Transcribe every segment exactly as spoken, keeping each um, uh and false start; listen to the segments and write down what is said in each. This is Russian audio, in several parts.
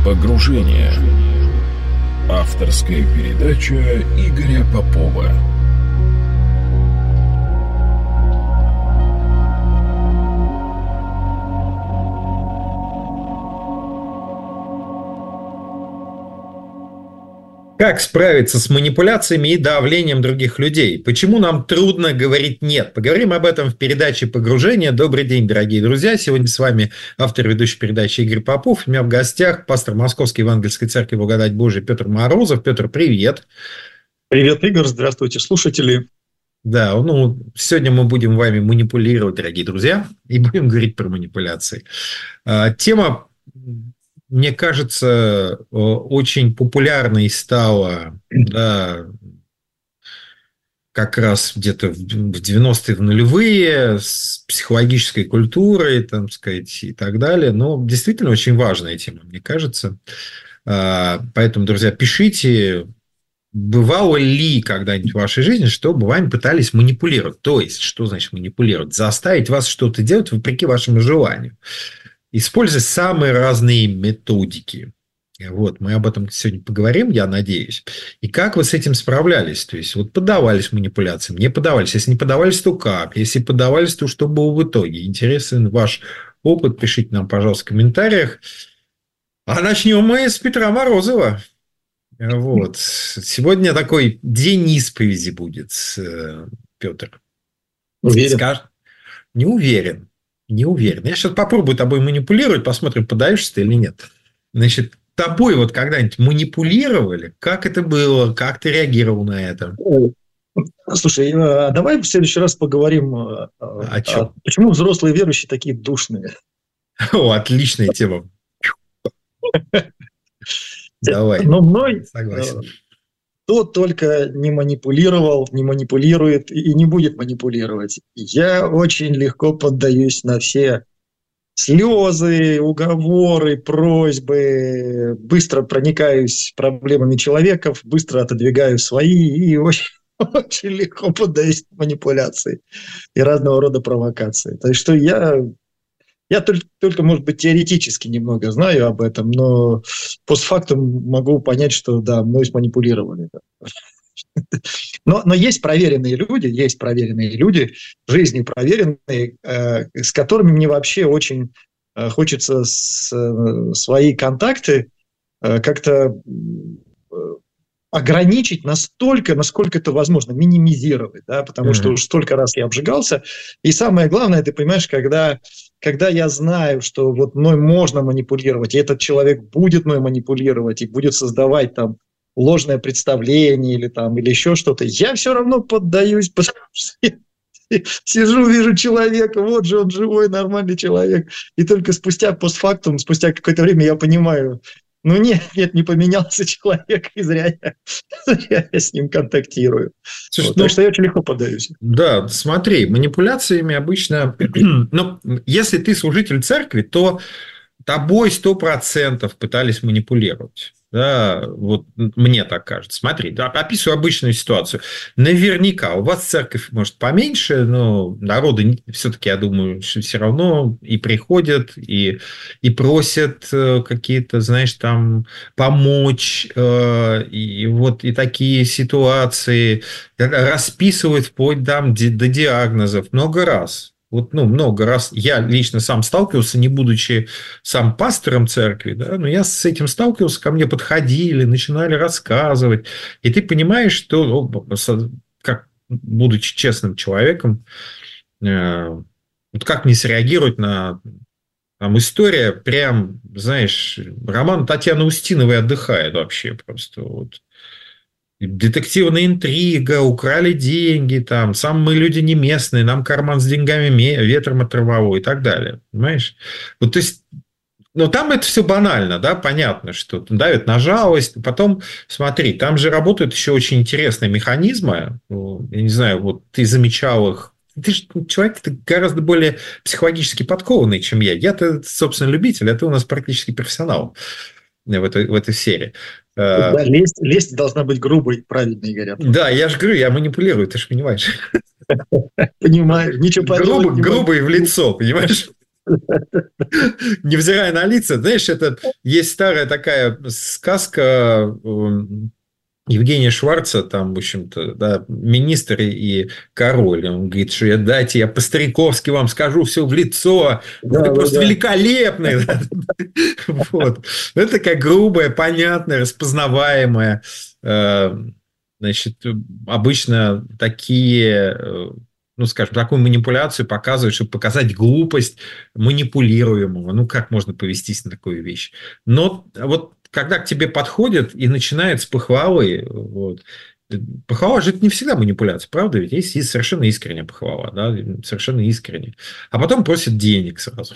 Погружение. Авторская передача Игоря Попова. Как справиться с манипуляциями и давлением других людей? Почему нам трудно говорить «нет»? Поговорим об этом в передаче «Погружение». Добрый день, дорогие друзья. Сегодня с вами автор ведущей передачи Игорь Попов. У меня в гостях пастор Московской Евангельской Церкви Благодать Божия Петр Морозов. Петр, привет. Привет, Игорь. Здравствуйте, слушатели. Да, ну, сегодня мы будем вами манипулировать, дорогие друзья, и будем говорить про манипуляции. Тема, мне кажется, очень популярной стала, да, как раз где-то в девяностые, в нулевые, с психологической культурой, там сказать, и так далее. Но действительно очень важная тема, мне кажется. Поэтому, друзья, пишите, бывало ли когда-нибудь в вашей жизни, что вами пытались манипулировать. То есть, что значит манипулировать? Заставить вас что-то делать вопреки вашему желанию. Используя самые разные методики. Вот, мы об этом сегодня поговорим, я надеюсь. И как вы с этим справлялись? То есть, вот поддавались манипуляциям, не поддавались. Если не поддавались, то как? Если поддавались, то что было в итоге? Интересен ваш опыт, пишите нам, пожалуйста, в комментариях. А начнем мы с Петра Морозова. Вот. Сегодня такой день исповеди будет, Петр. Уверен? Скаж... Не уверен. Не уверен. Я сейчас попробую тобой манипулировать, посмотрим, подаешься ты или нет. Значит, тобой вот когда-нибудь манипулировали? Как это было? Как ты реагировал на это? Слушай, давай в следующий раз поговорим о, о чем? Почему взрослые верующие такие душные. О, отличная тема. Давай. Но мной согласен. Кто только не манипулировал, не манипулирует и не будет манипулировать. Я очень легко поддаюсь на все слезы, уговоры, просьбы, быстро проникаюсь проблемами человеков, быстро отодвигаю свои и очень, очень легко поддаюсь манипуляции и разного рода провокации. Так что я... Я только, только, может быть, теоретически немного знаю об этом, но постфактум могу понять, что, да, мной манипулировали. Но, но есть проверенные люди, есть проверенные люди, в жизни проверенные, э, с которыми мне вообще очень э, хочется с, э, свои контакты э, как-то э, ограничить настолько, насколько это возможно, минимизировать, да, потому mm-hmm. что уж столько раз я обжигался. И самое главное, ты понимаешь, когда... Когда я знаю, что вот мной можно манипулировать, и этот человек будет мной манипулировать, и будет создавать там ложное представление или, там, или еще что-то, я все равно поддаюсь, потому что я сижу, вижу человека, вот же он живой, нормальный человек. И только спустя постфактум, спустя какое-то время я понимаю, ну нет, нет, не поменялся человек, и зря я, зря я с ним контактирую. Слушай, вот, ну, так что я очень легко поддаюсь. Да, смотри, манипуляциями обычно... ну, если ты служитель церкви, то тобой сто процентов пытались манипулировать. Да, вот мне так кажется. Смотри, да, описываю обычную ситуацию. Наверняка у вас церковь, может, поменьше, но народы все-таки, я думаю, что все равно и приходят, и, и просят какие-то, знаешь, там помочь, и вот и такие ситуации расписывают вплоть там, до диагнозов много раз. Вот, ну, много раз я лично сам сталкивался, не будучи сам пастором церкви, да, но я с этим сталкивался, ко мне подходили, начинали рассказывать. И ты понимаешь, что, как, будучи честным человеком, вот как мне среагировать на там, история, прям, знаешь, роман Татьяны Устиновой отдыхает вообще просто вот. Детективная интрига, украли деньги, там, сам мы люди не местные, нам карман с деньгами ветром оторвало и так далее. Понимаешь? Вот, то есть, ну, там это все банально, да, понятно, что давят на жалость. Потом, смотри, там же работают еще очень интересные механизмы. Я не знаю, вот ты замечал их. Ты же человек ты гораздо более психологически подкованный, чем я. Я-то, собственно, любитель, а ты у нас практически профессионал в этой, в этой серии. Да, лесть, лесть должна быть грубой, правильной, говорят. Да, я же говорю, я манипулирую, ты же понимаешь. Понимаю, ничего подобного. Грубо, грубо и в лицо, понимаешь? Невзирая на лица, знаешь, это есть старая такая сказка Евгения Шварца, там, в общем-то, да, министр и король. Он говорит, что я, дайте, я по-стариковски вам скажу все в лицо. Вы да, просто да, великолепны. Вот. Это как грубое, понятное, распознаваемое. Значит, обычно такие... ну, скажем, такую манипуляцию показывают, чтобы показать глупость манипулируемого. Ну, как можно повестись на такую вещь? Но вот когда к тебе подходят и начинают с похвалы, вот, похвала же это не всегда манипуляция, правда? Ведь есть, есть совершенно искренняя похвала, да, совершенно искренняя. А потом просят денег сразу.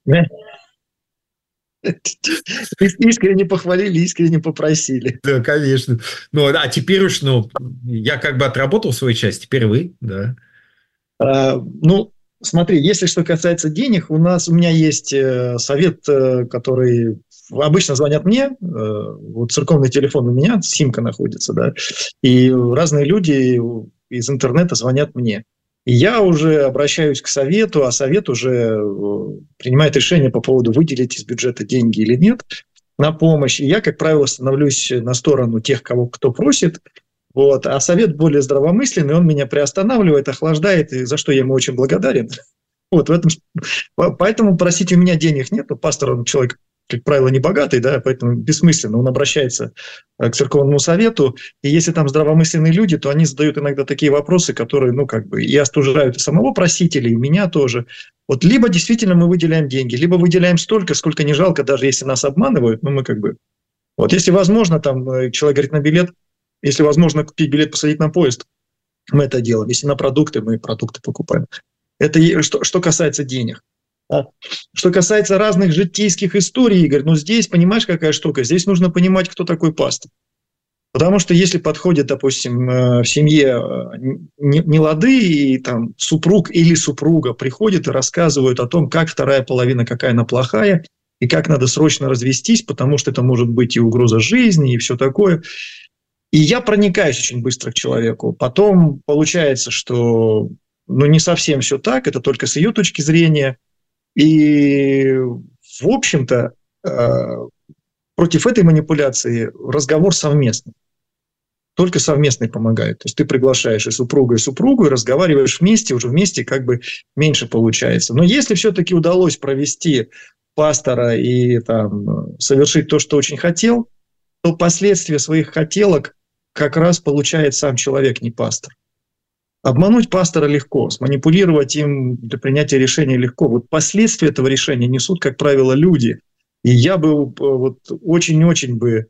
Искренне похвалили, искренне попросили. Да, конечно. Ну, а теперь уж, ну, я как бы отработал свою часть, теперь вы, да. А, ну, смотри, если что касается денег, у нас, у меня есть совет, который обычно звонят мне, вот церковный телефон у меня, симка находится, да, и разные люди из интернета звонят мне. И я уже обращаюсь к совету, а совет уже принимает решение по поводу, выделить из бюджета деньги или нет на помощь. И я, как правило, становлюсь на сторону тех, кого кто просит. Вот. А совет более здравомысленный, он меня приостанавливает, охлаждает, и за что я ему очень благодарен. Вот в этом... Поэтому просить у меня денег нет. Пастор, он человек, как правило, не богатый, да, поэтому бессмысленно. Он обращается к церковному совету, и если там здравомысленные люди, то они задают иногда такие вопросы, которые, ну, как бы, и остужают и самого просителя, и меня тоже. Вот либо действительно мы выделяем деньги, либо выделяем столько, сколько не жалко, даже если нас обманывают, ну, мы как бы... Вот если возможно, там, человек говорит на билет, если возможно купить билет, посадить на поезд, мы это делаем. Если на продукты, мы продукты покупаем. Это что, что касается денег. А что касается разных житейских историй, Игорь, ну здесь, понимаешь, какая штука? Здесь нужно понимать, кто такой пастор. Потому что если подходит, допустим, в семье не лады, и там супруг или супруга приходит и рассказывают о том, как вторая половина, какая она плохая, и как надо срочно развестись, потому что это может быть и угроза жизни, и все такое. И я проникаюсь очень быстро к человеку. Потом получается, что ну, не совсем все так, это только с ее точки зрения. И, в общем-то, против этой манипуляции разговор совместный. Только совместный помогает. То есть ты приглашаешь и супругу, и супругу, и разговариваешь вместе, уже вместе как бы меньше получается. Но если все-таки удалось провести пастора и там, совершить то, что очень хотел, то последствия своих хотелок как раз получает сам человек, не пастор. Обмануть пастора легко, сманипулировать им для принятия решения легко. Вот последствия этого решения несут, как правило, люди. И я бы вот очень-очень бы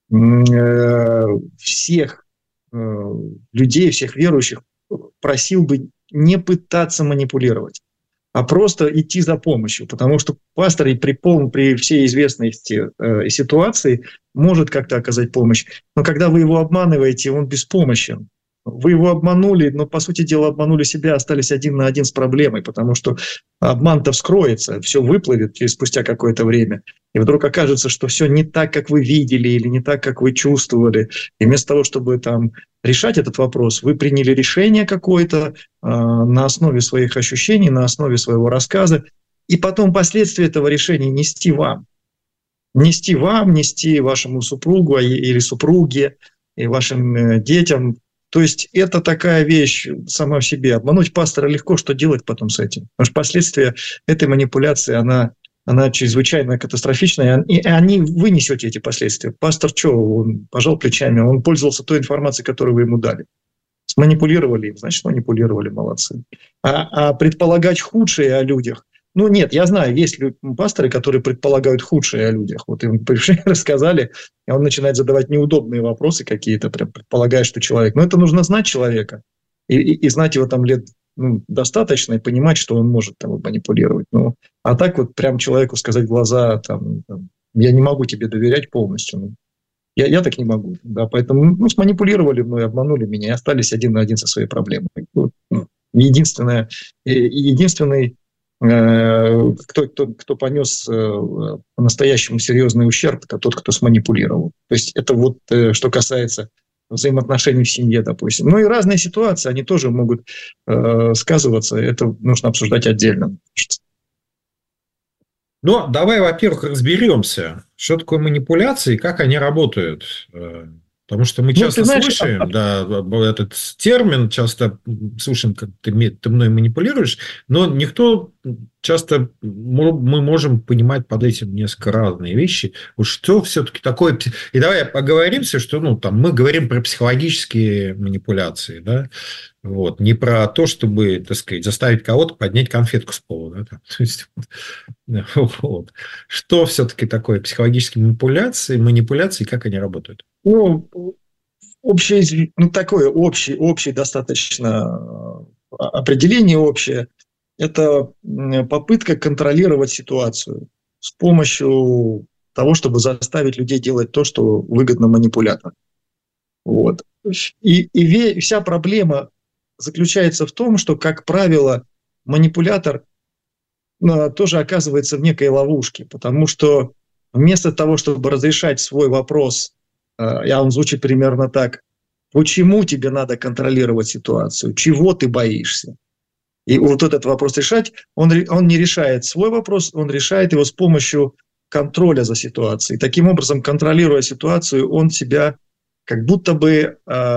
э, всех э, людей, всех верующих просил бы не пытаться манипулировать, а просто идти за помощью. Потому что пастор и при, полном, при всей известности э, ситуации может как-то оказать помощь. Но когда вы его обманываете, он беспомощен. Вы его обманули, но, по сути дела, обманули себя, остались один на один с проблемой, потому что обман-то вскроется, все выплывет через спустя какое-то время. И вдруг окажется, что все не так, как вы видели, или не так, как вы чувствовали. И вместо того, чтобы там решать этот вопрос, вы приняли решение какое-то э, на основе своих ощущений, на основе своего рассказа, и потом последствия этого решения нести вам. Нести вам, нести вашему супругу или супруге, и вашим детям. То есть это такая вещь сама в себе. Обмануть пастора легко, что делать потом с этим? Потому что последствия этой манипуляции, она, она чрезвычайно катастрофичная, и они вы несете эти последствия. Пастор что, он пожал плечами, он пользовался той информацией, которую вы ему дали. Сманипулировали им, значит, манипулировали, молодцы. А, а предполагать худшее о людях, ну нет, я знаю, есть пасторы, которые предполагают худшее о людях. Вот им пришли, рассказали, и он начинает задавать неудобные вопросы какие-то, прям предполагая, что человек... Но это нужно знать человека и, и, и знать его там лет ну, достаточно, и понимать, что он может там манипулировать. Ну, а так вот прям человеку сказать в глаза, там, там, я не могу тебе доверять полностью. Ну, я, я так не могу. Да, поэтому ну, сманипулировали мной, обманули меня и остались один на один со своей проблемой. Вот, ну, единственное, единственный Кто, кто, кто понес по-настоящему серьезный ущерб, это тот, кто сманипулировал. То есть это вот что касается взаимоотношений в семье, допустим. Ну и разные ситуации, они тоже могут э, сказываться. Это нужно обсуждать отдельно. Но давай, во-первых, разберемся, что такое манипуляции и как они работают. Э, Потому что мы Ну, ты часто знаешь, а- слышим, а- да, этот термин, часто слышим, как ты, ме- ты мной манипулируешь, но никто часто мо- мы можем понимать под этим несколько разные вещи. Вот что все-таки такое... пси- И давай поговоримся, что ну, там, мы говорим про психологические манипуляции, да, вот, не про то, чтобы, так сказать, заставить кого-то поднять конфетку с пола. Да, там. То есть, вот. Что все-таки такое психологические манипуляции, манипуляции, как они работают? ну, общее, изв- ну, такое общее, общее достаточно э, определение общее. Это м, попытка контролировать ситуацию с помощью того, чтобы заставить людей делать то, что выгодно манипулятору. Вот. И, и ве- вся проблема заключается в том, что, как правило, манипулятор э, тоже оказывается в некой ловушке, потому что вместо того, чтобы разрешать свой вопрос, э, и он звучит примерно так: почему тебе надо контролировать ситуацию, чего ты боишься? И вот этот вопрос решать, он, он не решает свой вопрос, он решает его с помощью контроля за ситуацией. Таким образом, контролируя ситуацию, он себя как будто бы э,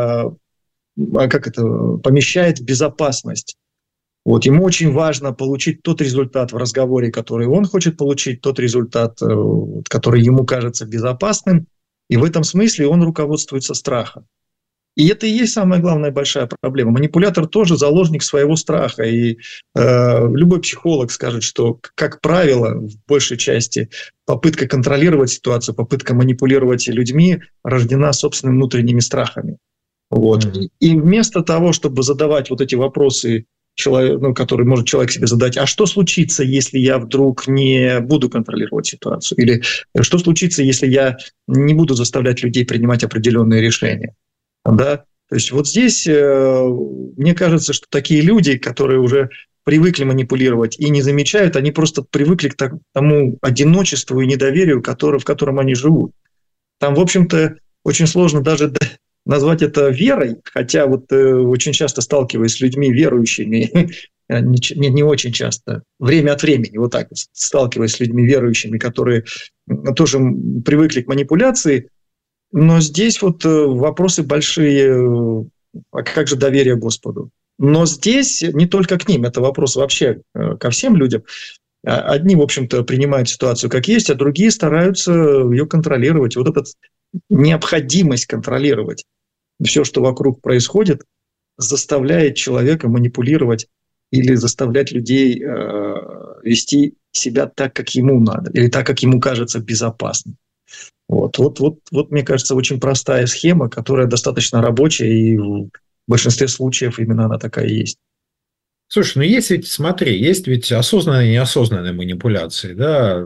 как это, помещает в безопасность. Вот, ему очень важно получить тот результат в разговоре, который он хочет получить, тот результат, э, который ему кажется безопасным, и в этом смысле он руководствуется страхом. И это и есть самая главная большая проблема. Манипулятор тоже заложник своего страха. И э, любой психолог скажет, что, как правило, в большей части попытка контролировать ситуацию, попытка манипулировать людьми рождена собственными внутренними страхами. Вот. Мгм. И вместо того, чтобы задавать вот эти вопросы, человек, ну, которые может человек себе задать: а что случится, если я вдруг не буду контролировать ситуацию? Или что случится, если я не буду заставлять людей принимать определенные решения? Да? То есть вот здесь, э, мне кажется, что такие люди, которые уже привыкли манипулировать и не замечают, они просто привыкли к так- тому одиночеству и недоверию, который, в котором они живут. Там, в общем-то, очень сложно даже д- назвать это верой, хотя вот э, очень часто сталкиваясь с людьми верующими, э, не, ч- не, не очень часто, время от времени, вот так вот, сталкиваясь с людьми верующими, которые м, тоже м, привыкли к манипуляции, но здесь вот э, вопросы большие, э, а как же доверие Господу? Но здесь не только к ним, это вопрос вообще э, ко всем людям. А Одни, в общем-то, принимают ситуацию как есть, а другие стараются ее контролировать. Вот эта необходимость контролировать все, что вокруг происходит, заставляет человека манипулировать или заставлять людей э, вести себя так, как ему надо, или так, как ему кажется безопасным. Вот, вот, вот, вот, мне кажется, очень простая схема, которая достаточно рабочая, и в большинстве случаев именно она такая и есть. Слушай, ну есть ведь, смотри, есть ведь осознанные и неосознанные манипуляции, да.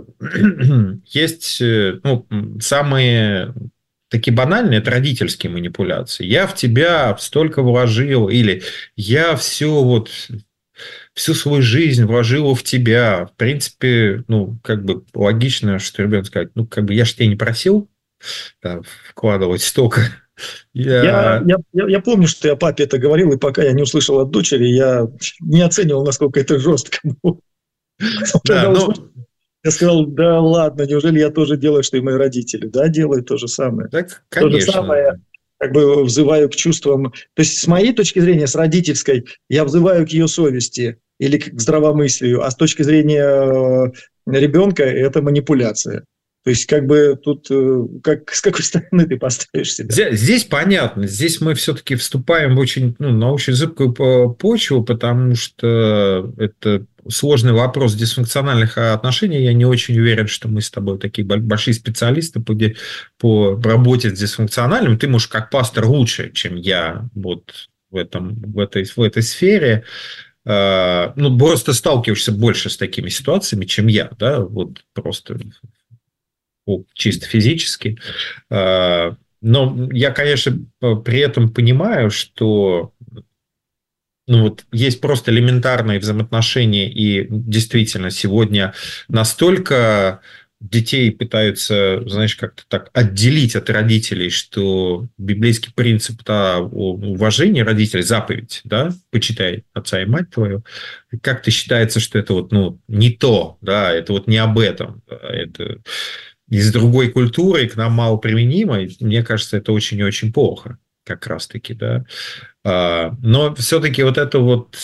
Есть, э, ну, самые такие банальные, это родительские манипуляции. Я в тебя столько вложил, или я все вот всю свою жизнь вложила в тебя. В принципе, ну, как бы логично, что ребенок скажет: ну, как бы я же тебя не просил там вкладывать столько. Я, Я... я, я, я помню, что я папе это говорил, и пока я не услышал от дочери, я не оценивал, насколько это жестко было. Да, Когда услышал, ну, я сказал: да ладно, неужели я тоже делаю, что и мои родители? Да, делаю то же самое. так, То же конечно. самое, как бы взываю к чувствам. То есть, с моей точки зрения, с родительской, я взываю к ее совести или к здравомыслию, а с точки зрения э, ребенка это манипуляция. То есть, как бы тут, э, как, с какой стороны ты поставишь себя? Здесь, здесь понятно. Здесь мы все-таки вступаем в очень, ну, на очень зыбкую по- почву, потому что это сложный вопрос дисфункциональных отношений. Я не очень уверен, что мы с тобой такие бо- большие специалисты по, ди- по работе с дисфункциональным. Ты, можешь, как пастор лучше, чем я вот в, этом, в, этой, в этой сфере. Э, Ну, просто сталкиваешься больше с такими ситуациями, чем я, да, вот просто ну, чисто физически. Э, Но я, конечно, при этом понимаю, что ну, вот есть просто элементарные взаимоотношения, и действительно сегодня настолько детей пытаются, знаешь, как-то так отделить от родителей, что библейский принцип о уважении родителей, заповедь, да, почитай отца и мать твою, как-то считается, что это вот, ну, не то, да, это вот не об этом, да, это из другой культуры, к нам мало применимо, и мне кажется, это очень и очень плохо, как раз-таки, да. Но все-таки вот это вот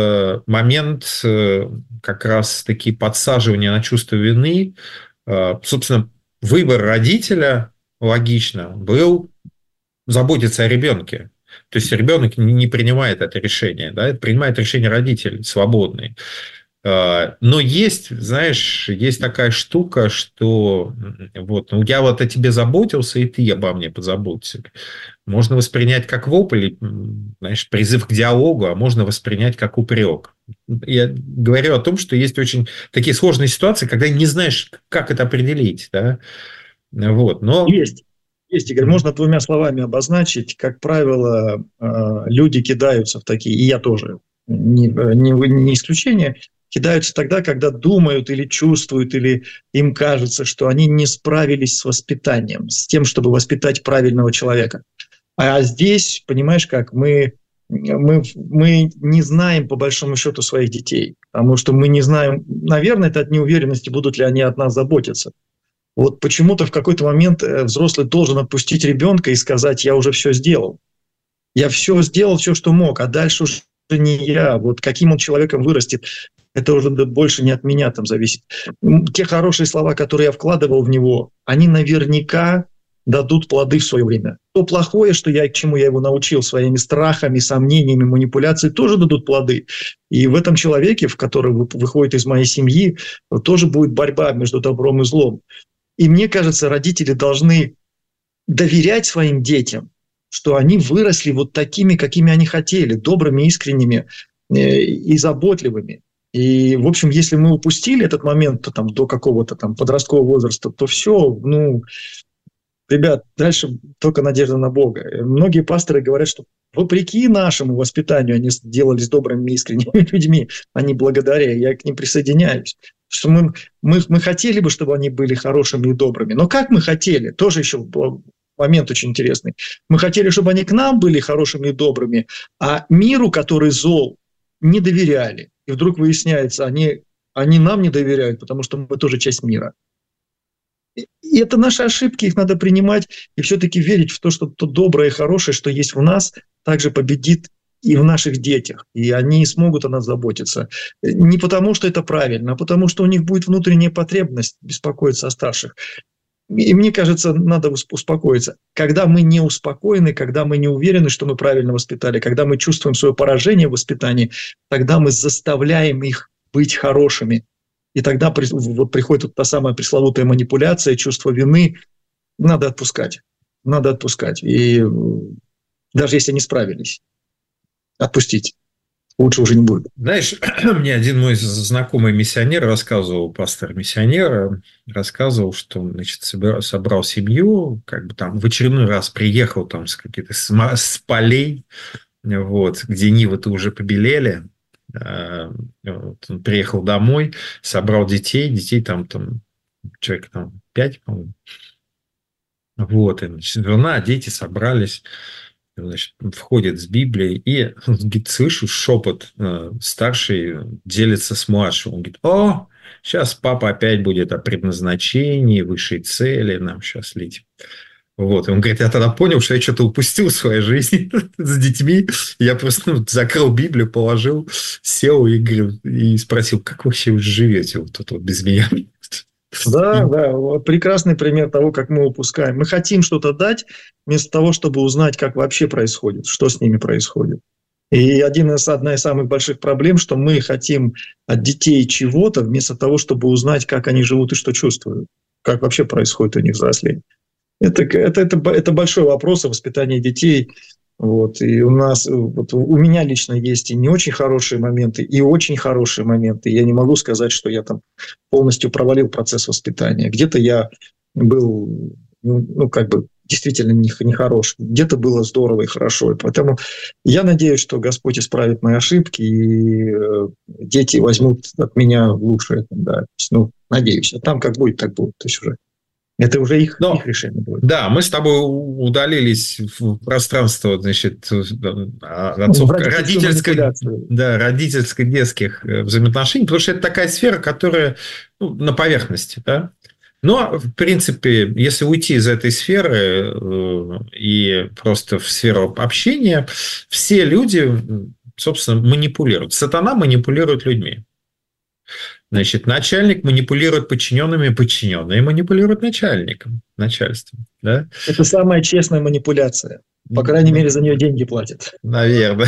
момент как раз-таки подсаживания на чувство вины, собственно, выбор родителя, логично, был заботиться о ребенке. То есть ребенок не принимает это решение, да, это принимает решение родитель свободный. Но есть, знаешь, есть такая штука, что вот, ну, я вот о тебе заботился, и ты обо мне позаботься. Можно воспринять как вопль, знаешь, призыв к диалогу, а можно воспринять как упрек. Я говорю о том, что есть очень такие сложные ситуации, когда не знаешь, как это определить. Да? Вот, но... Есть. Есть, Игорь, можно двумя словами обозначить. Как правило, люди кидаются в такие, и я тоже, не, не, не исключение, кидаются тогда, когда думают или чувствуют, или им кажется, что они не справились с воспитанием, с тем, чтобы воспитать правильного человека. А здесь, понимаешь, как мы, мы, мы не знаем, по большому счету, своих детей, потому что мы не знаем, наверное, это от неуверенности, будут ли они от нас заботиться. Вот почему-то в какой-то момент взрослый должен отпустить ребенка и сказать: я уже все сделал. Я все сделал, все, что мог, а дальше уже не я. Вот каким он человеком вырастет, это уже больше не от меня там зависит. Те хорошие слова, которые я вкладывал в него, они наверняка дадут плоды в свое время. То плохое, что я, к чему я его научил, своими страхами, сомнениями, манипуляциями, тоже дадут плоды. И в этом человеке, в который выходит из моей семьи, тоже будет борьба между добром и злом. И мне кажется, родители должны доверять своим детям, что они выросли вот такими, какими они хотели, добрыми, искренними и заботливыми. И, в общем, если мы упустили этот момент то, там, до какого-то там подросткового возраста, то все, ну, ребят, дальше только надежда на Бога. Многие пасторы говорят, что вопреки нашему воспитанию они делались добрыми, искренними людьми, а не благодаря. Я к ним присоединяюсь. Что мы, мы, мы хотели бы, чтобы они были хорошими и добрыми. Но как мы хотели? Тоже еще момент очень интересный. Мы хотели, чтобы они к нам были хорошими и добрыми, а миру, который зол, не доверяли. И вдруг выясняется, они, они нам не доверяют, потому что мы тоже часть мира. И это наши ошибки, их надо принимать и все-таки верить в то, что то доброе и хорошее, что есть в нас, также победит и в наших детях. И они смогут о нас заботиться. Не потому, что это правильно, а потому, что у них будет внутренняя потребность беспокоиться о старших. И мне кажется, надо успокоиться. Когда мы не успокоены, когда мы не уверены, что мы правильно воспитали, когда мы чувствуем свое поражение в воспитании, тогда мы заставляем их быть хорошими. И тогда вот приходит вот та самая пресловутая манипуляция, чувство вины. Надо отпускать. Надо отпускать. И даже если не справились, отпустить. Лучше уже не будет. Знаешь, мне один мой знакомый миссионер рассказывал, пастор миссионера, рассказывал, что, значит, собрал семью, как бы там в очередной раз приехал там с каких-то с полей, вот, где нивы-то уже побелели. Вот, он приехал домой, собрал детей, детей там, там человек там пять, по-моему. Вот, и, значит, жена, дети собрались. Значит, входит с Библией, и он говорит, слышу шепот, старший делится с младшим. Он говорит: о, сейчас папа опять будет о предназначении, высшей цели нам сейчас лить. Вот. И он говорит, я тогда понял, что я что-то упустил в своей жизни с детьми. Я просто ну, закрыл Библию, положил, сел и, и спросил, как вы вообще живете вот тут вот без меня? Да, да, вот прекрасный пример того, как мы упускаем. Мы хотим что-то дать, вместо того, чтобы узнать, как вообще происходит, что с ними происходит. И один из, одна из самых больших проблем, что мы хотим от детей чего-то, вместо того, чтобы узнать, как они живут и что чувствуют, как вообще происходит у них взросление. Это, это, это, это большой вопрос о воспитании детей. Вот. И у нас, вот у меня лично есть и не очень хорошие моменты, и очень хорошие моменты. Я не могу сказать, что я там полностью провалил процесс воспитания. Где-то я был, ну, как бы, действительно нехороший. Где-то было здорово и хорошо. И поэтому я надеюсь, что Господь исправит мои ошибки, и дети возьмут от меня лучшее. Да. Ну, Надеюсь. А там как будет, так будет. То есть уже это уже их, Но, их решение будет. Да, мы с тобой удалились в пространство, значит, отцов, В родительско, да, родительско-детских взаимоотношений, потому что это такая сфера, которая, ну, на поверхности, да. Но, в принципе, если уйти из этой сферы и просто в сферу общения, все люди, собственно, манипулируют. Сатана манипулирует людьми. Значит, начальник манипулирует подчиненными, подчиненные манипулируют начальником, начальством. Да? Это самая честная манипуляция. По крайней мере, за нее деньги платят. Наверное.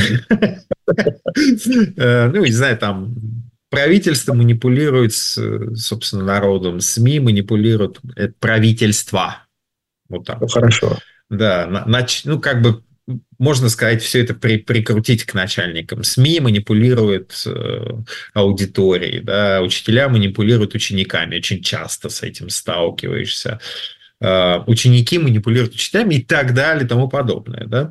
Ну, не знаю, там правительство манипулирует, собственно, народом, СМИ манипулируют правительство. Вот так. Хорошо. Да, ну, как бы можно сказать, все это при, прикрутить к начальникам. СМИ манипулируют э, аудиторией, да, учителя манипулируют учениками. Очень часто с этим сталкиваешься. Э, ученики манипулируют учителями и так далее и тому подобное. Да?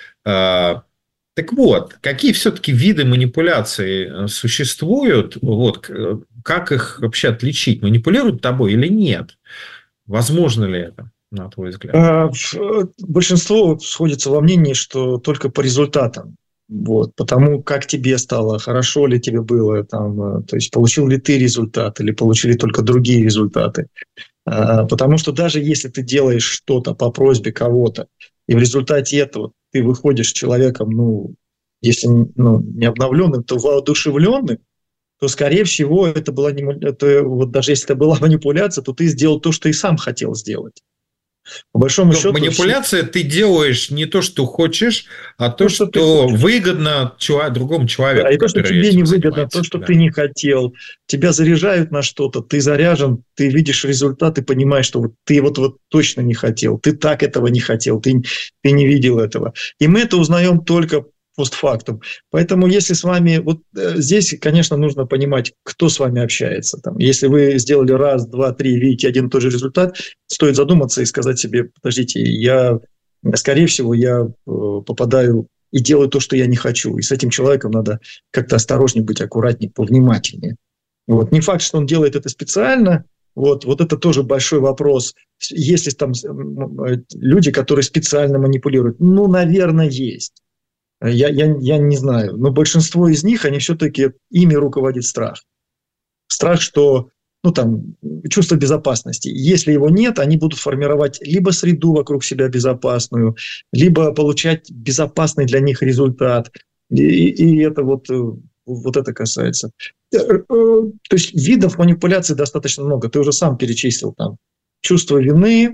Э, так вот, какие все-таки виды манипуляций существуют? Вот, как их вообще отличить? Манипулируют тобой или нет? Возможно ли это? На твой взгляд? Большинство сходится во мнении, что только по результатам. Вот, потому как тебе стало, хорошо ли тебе было, там, то есть получил ли ты результат или получили только другие результаты. Потому что даже если ты делаешь что-то по просьбе кого-то, и в результате этого ты выходишь человеком, ну, если ну, не обновленным, то воодушевленным, то, скорее всего, это была не, это, вот даже если это была манипуляция, то ты сделал то, что и сам хотел сделать. По большому Но счету, манипуляция, все... ты делаешь не то, что хочешь, а то, то что, что выгодно человек, другому человеку. Да, и то, что тебе не выгодно, то, что да. ты не хотел, тебя заряжают на что-то, ты заряжен, ты видишь результат и понимаешь, что вот ты вот, вот точно не хотел, ты так этого не хотел, ты, ты не видел этого. И мы это узнаем только постфактум. Поэтому если с вами... Вот здесь, конечно, нужно понимать, кто с вами общается. Там, если вы сделали раз, два, три, видите один и тот же результат, стоит задуматься и сказать себе, подождите, я, скорее всего, я попадаю и делаю то, что я не хочу. И с этим человеком надо как-то осторожнее быть, аккуратнее, повнимательнее. Вот. Не факт, что он делает это специально. Вот, вот это тоже большой вопрос. Есть ли там люди, которые специально манипулируют? Ну, наверное, есть. Я, я, я не знаю, но большинство из них, они все-таки, ими руководит страх. Страх, что, ну там, чувство безопасности. Если его нет, они будут формировать либо среду вокруг себя безопасную, либо получать безопасный для них результат. И, и это вот, вот это касается. То есть видов манипуляций достаточно много. Ты уже сам перечислил там. Чувство вины,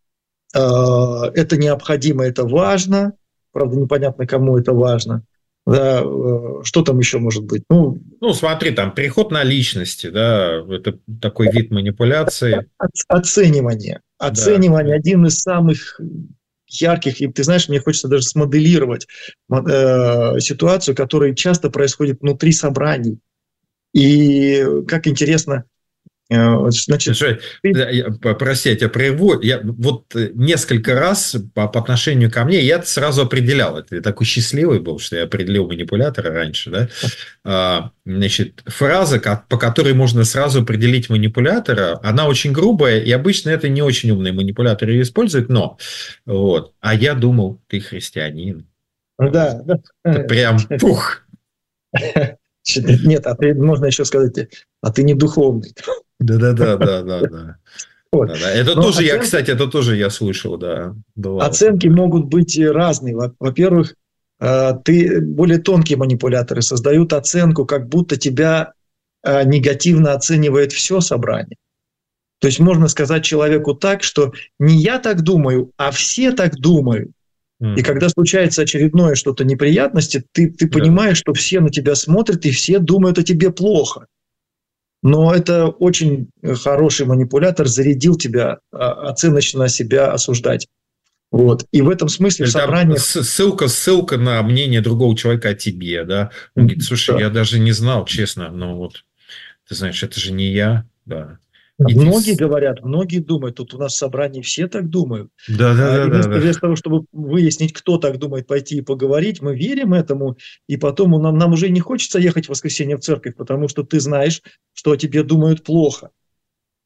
это необходимо, это важно. Правда, непонятно, кому это важно. Да, что там еще может быть? Ну, ну, смотри, там переход на личности, да, это такой вид манипуляции. Оценивание. Оценивание да. Один из самых ярких. И ты знаешь, мне хочется даже смоделировать э, ситуацию, которая часто происходит внутри собраний. И как интересно. Значит, Слушай, ты... я, прости, я тебя прерву. Я вот несколько раз по, по отношению ко мне я сразу определял. Это я такой счастливый был, что я определил манипулятора раньше. Да? А, значит, фраза, по которой можно сразу определить манипулятора, она очень грубая, и обычно это не очень умные манипуляторы ее используют, но вот. А я думал, ты христианин. Да, да. Это прям пух. Нет, а ты, можно еще сказать, а ты не духовный. Да-да-да, да-да. Вот. Да, да. Это Но тоже оценки, я, кстати, это тоже я слышал, да. Бывало. Оценки могут быть разные. Во-первых, ты, более тонкие манипуляторы создают оценку, как будто тебя негативно оценивает все собрание. То есть можно сказать человеку так, что не я так думаю, а все так думают. И когда случается очередное что-то неприятности, ты, ты понимаешь, да. что все на тебя смотрят, и все думают о тебе плохо. Но это очень хороший манипулятор, зарядил тебя оценочно себя осуждать. Вот. И в этом смысле в собраниях... Ссылка, ссылка на мнение другого человека о тебе. Да? Он говорит, слушай, да. я даже не знал, честно, но вот ты знаешь, это же не я. Да. И многие ты... говорят, многие думают, тут у нас в собрании все так думают. Да, да, да. И вместо, да, да. вместо того, чтобы выяснить, кто так думает, пойти и поговорить, мы верим этому, и потом нам, нам уже не хочется ехать в воскресенье в церковь, потому что ты знаешь, что о тебе думают плохо.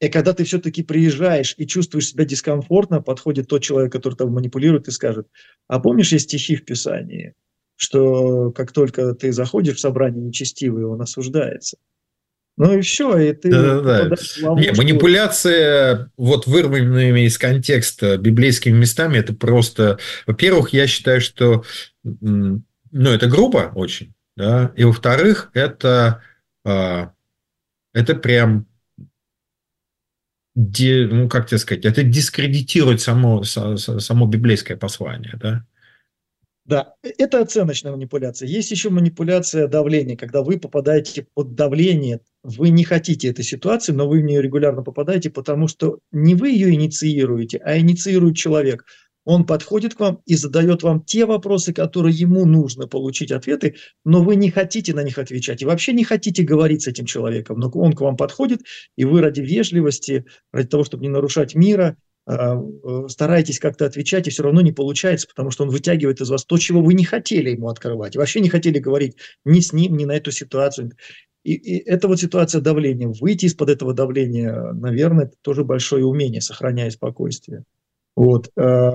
И когда ты все-таки приезжаешь и чувствуешь себя дискомфортно, подходит тот человек, который там манипулирует, и скажет: а помнишь, есть стихи в Писании, что как только ты заходишь в собрание нечестивое, он осуждается. Ну и все, и ты Да-да-да. попадаешь в Не, ловушку. манипуляция вот вырванными из контекста библейскими местами, это просто... Во-первых, я считаю, что м, ну, это грубо очень, да, и во-вторых, это, а, это прям, де- ну, как тебе сказать, это дискредитирует само, са- са- само библейское послание, да. Да, это оценочная манипуляция. Есть еще манипуляция давления, когда вы попадаете под давление, вы не хотите этой ситуации, но вы в нее регулярно попадаете, потому что не вы ее инициируете, а инициирует человек. Он подходит к вам и задает вам те вопросы, которые ему нужно получить ответы, но вы не хотите на них отвечать и вообще не хотите говорить с этим человеком. Но он к вам подходит, и вы ради вежливости, ради того, чтобы не нарушать мира, стараетесь как-то отвечать, и все равно не получается, потому что он вытягивает из вас то, чего вы не хотели ему открывать. И вообще не хотели говорить ни с ним, ни на эту ситуацию. И, и это вот ситуация давления. Выйти из-под этого давления, наверное, это тоже большое умение, сохраняя спокойствие. Вот.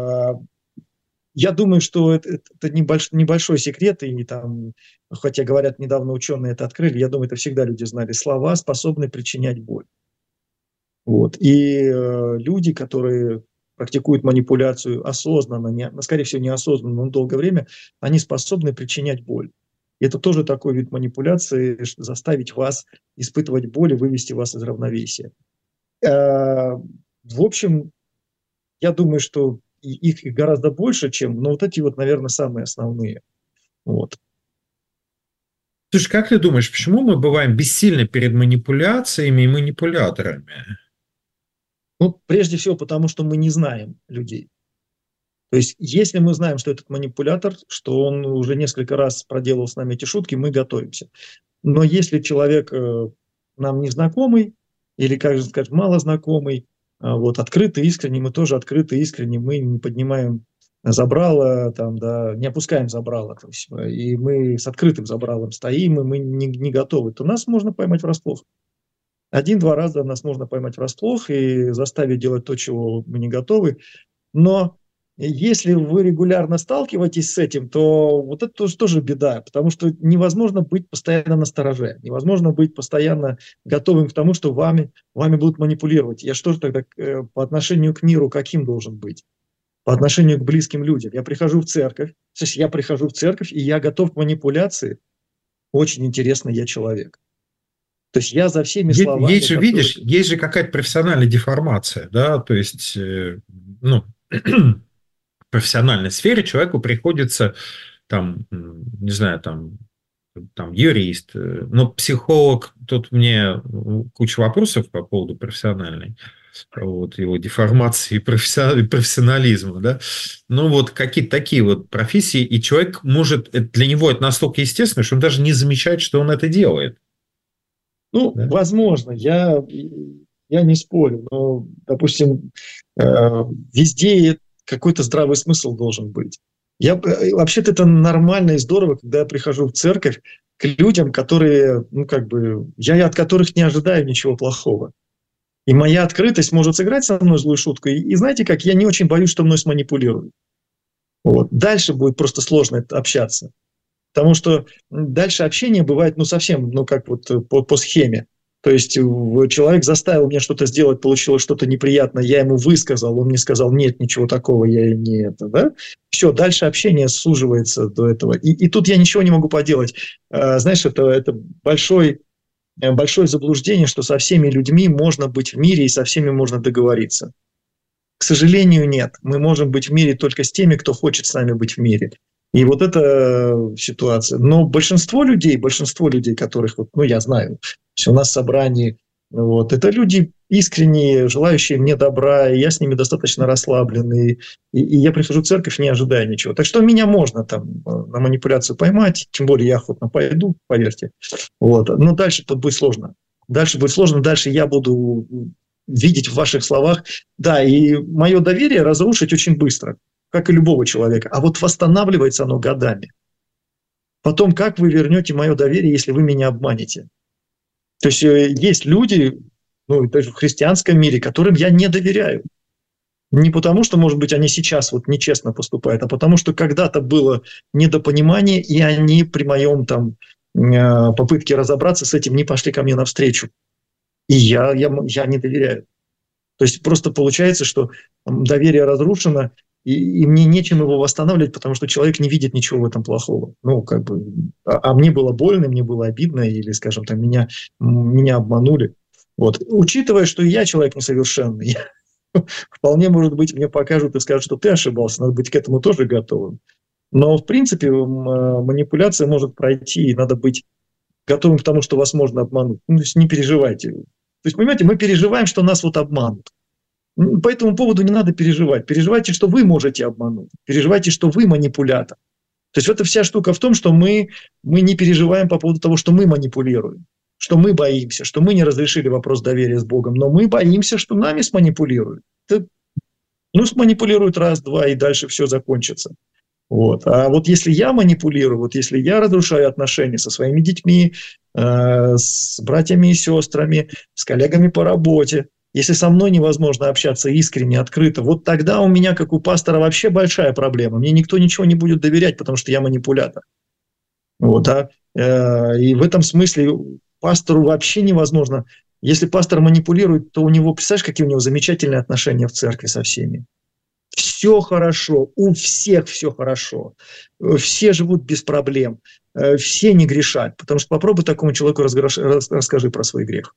Я думаю, что это, это небольшой, небольшой секрет, и там, хотя говорят, недавно ученые это открыли, я думаю, это всегда люди знали. Слова способны причинять боль. Вот. И э, люди, которые практикуют манипуляцию осознанно, не, скорее всего, неосознанно, но долгое время, они способны причинять боль. И это тоже такой вид манипуляции, заставить вас испытывать боль и вывести вас из равновесия. Э, в общем, я думаю, что их гораздо больше, чем, но вот эти вот, наверное, самые основные. Вот. Слушай, как ты думаешь, почему мы бываем бессильны перед манипуляциями и манипуляторами? Ну, прежде всего, потому что мы не знаем людей. То есть, если мы знаем, что этот манипулятор, что он уже несколько раз проделал с нами эти шутки, мы готовимся. Но если человек э, нам незнакомый, или, как же сказать, малознакомый, э, вот, открытый, искренний, мы тоже открыты, искренне, мы не поднимаем забрало, там, да, не опускаем забрало, то есть, и мы с открытым забралом стоим, и мы не, не готовы, то нас можно поймать врасплох. Один-два раза нас можно поймать врасплох и заставить делать то, чего мы не готовы. Но если вы регулярно сталкиваетесь с этим, то вот это тоже, тоже беда, потому что невозможно быть постоянно настороже, невозможно быть постоянно готовым к тому, что вами, вами будут манипулировать. Я что же тогда э, по отношению к миру каким должен быть? По отношению к близким людям. Я прихожу в церковь, то есть я прихожу в церковь, и я готов к манипуляции. Очень интересный я человек. То есть я за всеми есть, словами... Есть же, которые... видишь, есть же какая-то профессиональная деформация, да, то есть, э, ну, в профессиональной сфере человеку приходится, там, не знаю, там, там юрист, но психолог, тут мне куча вопросов по поводу профессиональной, вот, его деформации и профессионализма, да, ну, вот какие-то такие вот профессии, и человек может, для него это настолько естественно, что он даже не замечает, что он это делает. Ну, да? Возможно, я, я не спорю, но, допустим, э, везде какой-то здравый смысл должен быть. Я, вообще-то это нормально и здорово, когда я прихожу в церковь к людям, которые, ну, как бы, я от которых не ожидаю ничего плохого. И моя открытость может сыграть со мной злую шутку. И, и знаете как, я не очень боюсь, что мной сманипулируют. Вот. Дальше будет просто сложно общаться. Потому что дальше общение бывает, ну, совсем, ну, как вот по, по схеме. То есть человек заставил меня что-то сделать, получилось что-то неприятное, я ему высказал, он мне сказал, нет, ничего такого, я и не это, да? Все, дальше общение суживается до этого. И, и тут я ничего не могу поделать. А, знаешь, это, это большой, большое заблуждение, что со всеми людьми можно быть в мире и со всеми можно договориться. К сожалению, нет. Мы можем быть в мире только с теми, кто хочет с нами быть в мире. И вот эта ситуация. Но большинство людей, большинство людей, которых вот, ну, я знаю, у нас собрание, вот, это люди искренние, желающие мне добра, и я с ними достаточно расслабленный, и, и я прихожу в церковь, не ожидая ничего. Так что меня можно там на манипуляцию поймать, тем более я охотно пойду, поверьте. Вот. Но дальше тут будет сложно. Дальше будет сложно, дальше я буду видеть в ваших словах, да, и мое доверие разрушить очень быстро, как и любого человека. А вот восстанавливается оно годами. Потом, как вы вернете мое доверие, если вы меня обманете? То есть есть люди, ну, и даже в христианском мире, которым я не доверяю. Не потому, что, может быть, они сейчас вот нечестно поступают, а потому, что когда-то было недопонимание, и они при моем там попытке разобраться с этим не пошли ко мне навстречу. И я, я, я не доверяю. То есть просто получается, что доверие разрушено, и, и мне нечем его восстанавливать, потому что человек не видит ничего в этом плохого. Ну, как бы, а, а мне было больно, мне было обидно, или, скажем так, меня, меня обманули. Вот. Учитывая, что я человек несовершенный, вполне, может быть, мне покажут и скажут, что ты ошибался, надо быть к этому тоже готовым. Но, в принципе, манипуляция может пройти, и надо быть готовым к тому, что вас можно обмануть. Ну, то есть не переживайте. То есть, понимаете, мы переживаем, что нас вот обманут. По этому поводу не надо переживать. Переживайте, что вы можете обмануть. Переживайте, что вы манипулятор. То есть, это вся штука в том, что мы, мы не переживаем по поводу того, что мы манипулируем, что мы боимся, что мы не разрешили вопрос доверия с Богом, но мы боимся, что нами сманипулируют. Это, ну, сманипулируют раз, два, и дальше все закончится. Вот. А вот если я манипулирую, вот если я разрушаю отношения со своими детьми, э, с братьями и сестрами, с коллегами по работе, если со мной невозможно общаться искренне, открыто, вот тогда у меня, как у пастора, вообще большая проблема. Мне никто ничего не будет доверять, потому что я манипулятор. Вот, а, э, и в этом смысле пастору вообще невозможно. Если пастор манипулирует, то у него, представляешь, какие у него замечательные отношения в церкви со всеми. Все хорошо, у всех все хорошо, все живут без проблем, все не грешат, потому что попробуй такому человеку расскажи про свой грех.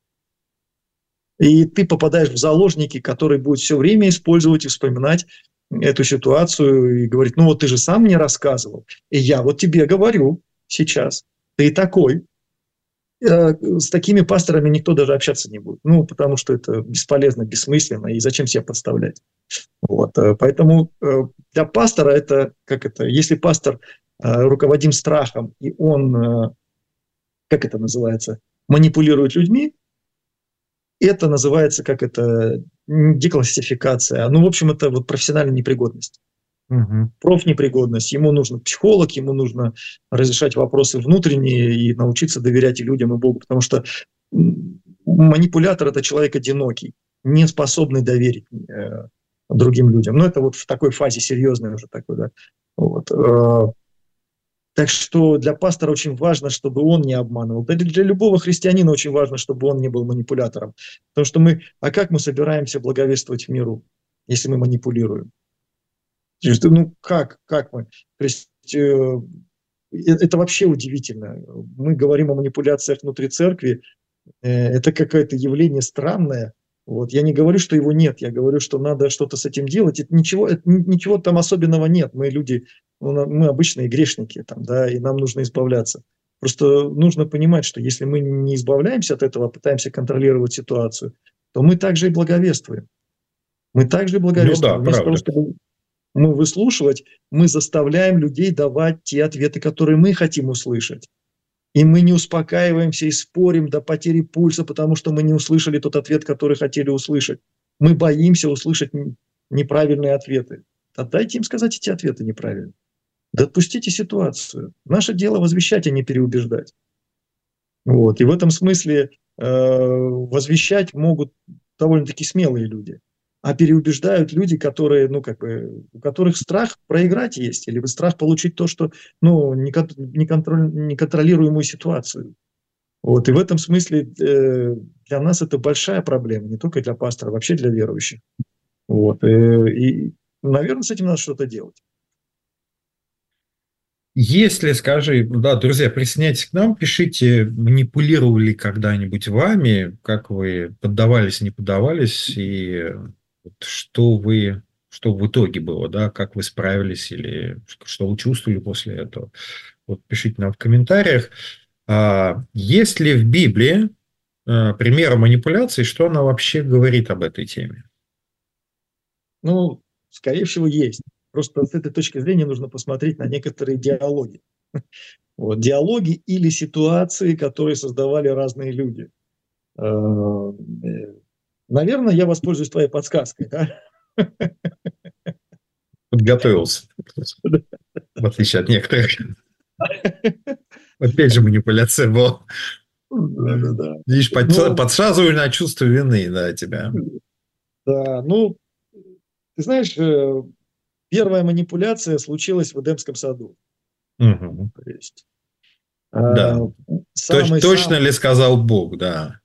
И ты попадаешь в заложники, которые будут все время использовать и вспоминать эту ситуацию и говорить, ну вот ты же сам мне рассказывал, и я вот тебе говорю сейчас, ты такой. С такими пасторами никто даже общаться не будет. Ну, потому что это бесполезно, бессмысленно, и зачем себя подставлять. Вот. Поэтому для пастора это, как это, если пастор руководим страхом, и он, как это называется, манипулирует людьми, это называется, как это, деклассификация. Ну, в общем, это вот профессиональная непригодность. Угу. Профнепригодность. Ему нужен психолог, ему нужно разрешать вопросы внутренние и научиться доверять и людям, и Богу, потому что манипулятор – это человек одинокий, не способный доверить э, другим людям. Но это вот в такой фазе серьезной уже такой, да. Вот. Э, так что для пастора очень важно, чтобы он не обманывал. Да для любого христианина очень важно, чтобы он не был манипулятором. Потому что мы, а как мы собираемся благовествовать в миру, если мы манипулируем? Ну, как, как мы? То есть, э, это вообще удивительно. Мы говорим о манипуляциях внутри церкви. Э, это какое-то явление странное. Вот. Я не говорю, что его нет. Я говорю, что надо что-то с этим делать. Это ничего, это, ничего там особенного нет. Мы люди, мы обычные грешники, там, да, и нам нужно избавляться. Просто нужно понимать, что если мы не избавляемся от этого, пытаемся контролировать ситуацию, то мы также и благовествуем. Мы также благовествуем. Ну да, вместо правда. того, чтобы мы выслушивать, мы заставляем людей давать те ответы, которые мы хотим услышать. И мы не успокаиваемся и спорим до потери пульса, потому что мы не услышали тот ответ, который хотели услышать. Мы боимся услышать неправильные ответы. Отдайте им сказать эти ответы неправильно. Да отпустите ситуацию. Наше дело возвещать, а не переубеждать. Вот. И в этом смысле э, возвещать могут довольно-таки смелые люди. А переубеждают люди, которые, ну, как бы, у которых страх проиграть есть, или страх получить то, что, ну, неконтролируемую ситуацию. Вот. И в этом смысле э, для нас это большая проблема, не только для пастора, вообще для верующих. Вот. И, и, наверное, с этим надо что-то делать. Если, скажи, да, друзья, присоединяйтесь к нам, пишите, манипулировали когда-нибудь вами, как вы поддавались, не поддавались, и что вы, что в итоге было, да, как вы справились, или что вы чувствовали после этого. Вот пишите нам в комментариях. Есть ли в Библии примеры манипуляций, что она вообще говорит об этой теме? Ну, скорее всего, есть. Просто с этой точки зрения нужно посмотреть на некоторые диалоги. Вот, диалоги или ситуации, которые создавали разные люди. Наверное, я воспользуюсь твоей подсказкой, да? Подготовился. В отличие от некоторых. Опять же манипуляция была. Да, да, да. Видишь, под, Ну, подсаживаю на чувство вины, да, тебя. да, ну, ты знаешь, э, первая манипуляция случилась в Эдемском саду. Угу. То есть, Да. э, Точ, самый точно сам ли сказал Бог, да.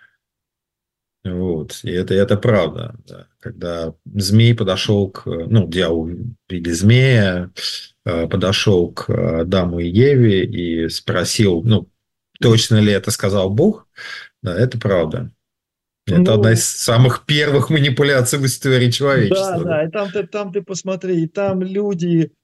Вот. И это, это правда. Да. Когда змей подошел к... Ну, дьявол или змея э, подошел к Адаму и Еве и спросил, ну, точно ли это сказал Бог, да, это правда. Это одна из ну, самых первых манипуляций в истории да, человечества. Да. да, и там ты, там ты посмотри, и там люди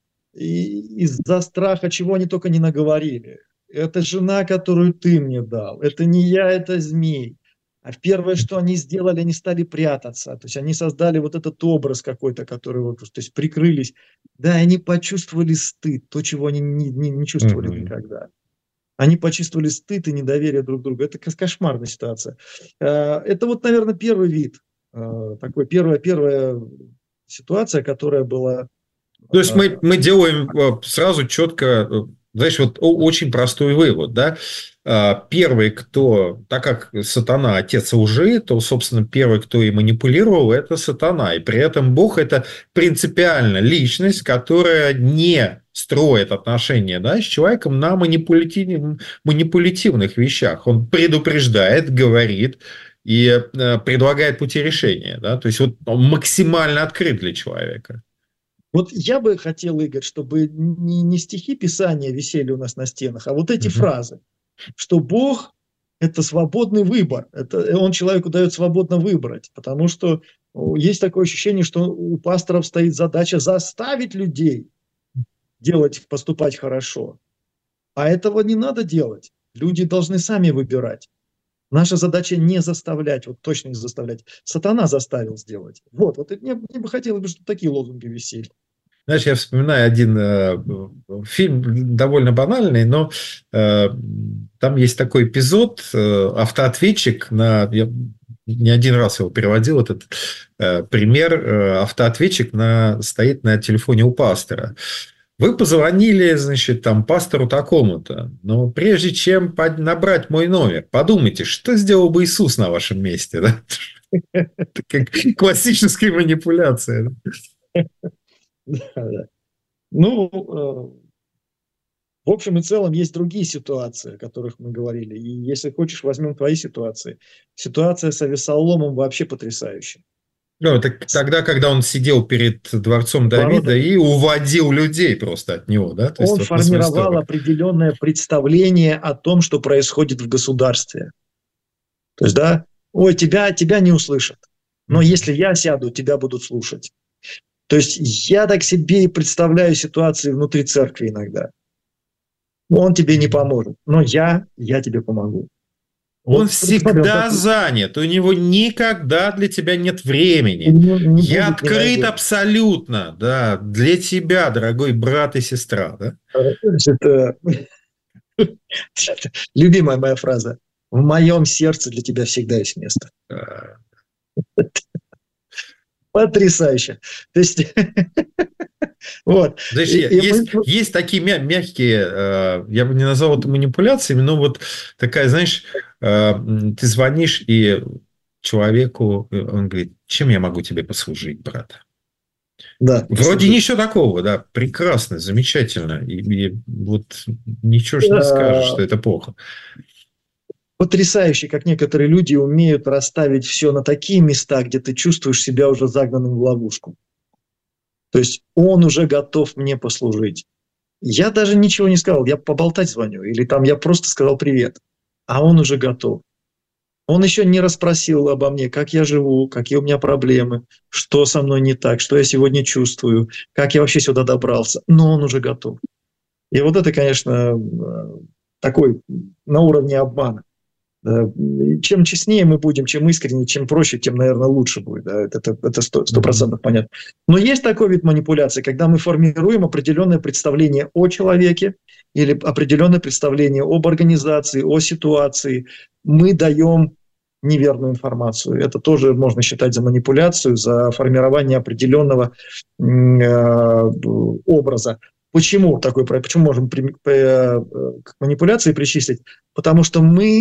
и- из-за страха, чего они только не наговорили. Это жена, которую ты мне дал. Это не я, это змей. А первое, что они сделали, они стали прятаться. То есть они создали вот этот образ какой-то, который вот, то есть прикрылись. Да, они почувствовали стыд, то, чего они не, не, не чувствовали Угу. никогда. Они почувствовали стыд и недоверие друг к другу. Это кошмарная ситуация. Э, Это вот, наверное, первый вид. э, Такой первая, первая ситуация, которая была. То есть мы, э, мы делаем э, сразу четко, э, знаешь, вот о- очень простой вывод, да. А, Первый, кто, так как сатана отец лжи, то, собственно, первый, кто и манипулировал, это сатана. И при этом Бог – это принципиально личность, которая не строит отношения, да, с человеком на манипулятивных, манипулятивных вещах. Он предупреждает, говорит и э, предлагает пути решения. Да. То есть вот он максимально открыт для человека. Вот я бы хотел, Игорь, чтобы не, не стихи Писания висели у нас на стенах, а вот эти Мгм. фразы, что Бог – это свободный выбор. Это Он человеку дает свободно выбрать, потому что о, есть такое ощущение, что у пасторов стоит задача заставить людей делать, поступать хорошо. А этого не надо делать. Люди должны сами выбирать. Наша задача не заставлять, вот точно не заставлять. Сатана заставил сделать. Вот, вот и мне, мне бы хотелось, чтобы такие лозунги висели. Знаешь, я вспоминаю один э, фильм довольно банальный, но э, там есть такой эпизод, э, автоответчик на... Я не один раз его переводил, этот э, пример. Э, автоответчик на, стоит на телефоне у пастора. Вы позвонили, значит, там, пастору такому-то, но прежде чем под- набрать мой номер, подумайте, что сделал бы Иисус на вашем месте, да? Это как классическая манипуляция. Да, да. Ну, э, в общем и целом есть другие ситуации, о которых мы говорили. И если хочешь, возьмем твои ситуации. Ситуация с Авесоломом вообще потрясающая. Ну, это тогда, когда он сидел перед дворцом Давида Воротами. и уводил людей просто от него, да? То есть, Он вот мы с вами формировал историк. определенное представление о том, что происходит в государстве. То есть, да, ой, тебя, тебя не услышат. Но Мгм. если я сяду, тебя будут слушать. То есть я так себе и представляю ситуации внутри церкви иногда. Он тебе не поможет, но я, я тебе помогу. Он Вот посмотри, он всегда так- занят, у него никогда для тебя нет времени. не- не Я будет, не открыт найдет. абсолютно, да, для тебя, дорогой брат и сестра, да? Это любимая моя фраза. В моем сердце для тебя всегда есть место. А, Потрясающе. То есть, вот. Знаешь, И- я- и мы- есть, есть такие мя- мягкие, э, я бы не назвал это манипуляциями, но вот такая, знаешь, э, м, ты звонишь и человеку, э, он говорит, чем я могу тебе послужить, брат? Да, Вроде послушай. ничего такого, да, прекрасно, замечательно, и, и вот ничего ж не Э, скажешь, что это плохо. Потрясающе, как некоторые люди умеют расставить все на такие места, где ты чувствуешь себя уже загнанным в ловушку. То есть он уже готов мне послужить. Я даже ничего не сказал, я поболтать звоню, или там я просто сказал привет, а он уже готов. Он еще не расспросил обо мне, как я живу, какие у меня проблемы, что со мной не так, что я сегодня чувствую, как я вообще сюда добрался, но он уже готов. И вот это, конечно, э, такой на уровне обмана. Да. Чем честнее мы будем, чем искреннее, чем проще, тем, наверное, лучше будет. Да. Это, это, это сто процентов понятно. Но есть такой вид манипуляции, когда мы формируем определенное представление о человеке или определенное представление об организации, о ситуации. Мы даем неверную информацию. Это тоже можно считать за манипуляцию, за формирование определенного э, образа. Почему такой, почему можем при, э, к манипуляции причислить? Потому что мы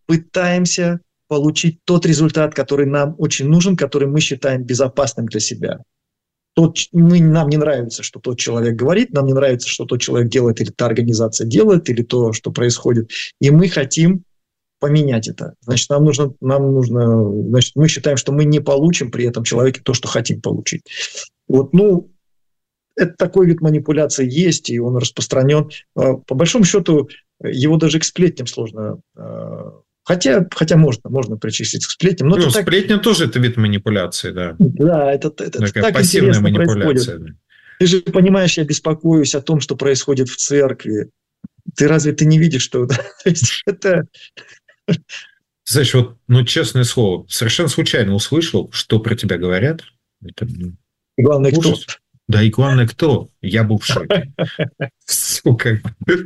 пытаемся получить тот результат, который нам очень нужен, который мы считаем безопасным для себя. Тот, мы, нам не нравится, что тот человек говорит, нам не нравится, что тот человек делает, или та организация делает, или то, что происходит. И мы хотим поменять это. Значит, нам нужно, нам нужно, значит, мы считаем, что мы не получим при этом человеке то, что хотим получить. Вот, ну, это такой вид манипуляции есть, и он распространен. По большому счету, его даже к сплетням сложно. Хотя, хотя можно, можно причислить к сплетням. Но ну, это сплетня так... тоже это вид манипуляции, да. Да, это, это Такая так пассивная интересно манипуляция. происходит. Ты же понимаешь, я беспокоюсь о том, что происходит в церкви. Ты разве ты не видишь, что... То есть это... Знаешь, вот, ну, честное слово, совершенно случайно услышал, что про тебя говорят. Это... Главное, ужас. кто? Да, и главное, кто? Я был в шоке. Сука.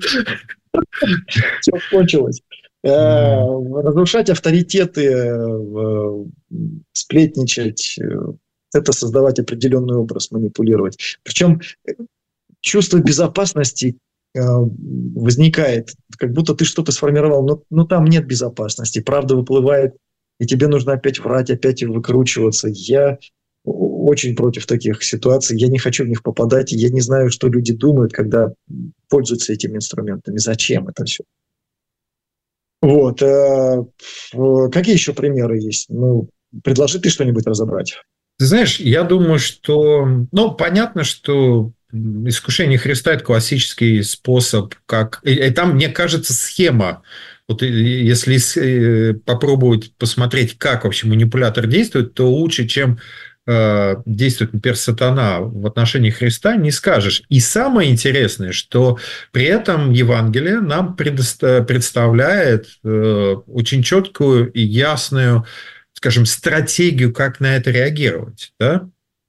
Все кончилось. Разрушать авторитеты, сплетничать, это создавать определенный образ, манипулировать. Причем чувство безопасности возникает, как будто ты что-то сформировал, но, но там нет безопасности, правда выплывает, и тебе нужно опять врать, опять выкручиваться. Я очень против таких ситуаций, я не хочу в них попадать, я не знаю, что люди думают, когда пользуются этими инструментами, зачем это все. Вот. Какие еще примеры есть? Ну, предложи ты что-нибудь разобрать. Ты знаешь, я думаю, что... Ну, понятно, что искушение Христа – это классический способ, как... И там, мне кажется, схема. Вот если попробовать посмотреть, как вообще манипулятор действует, то лучше, чем действует, например, сатана в отношении Христа, не скажешь. И самое интересное, что при этом Евангелие нам представляет очень четкую и ясную, скажем, стратегию, как на это реагировать. Да?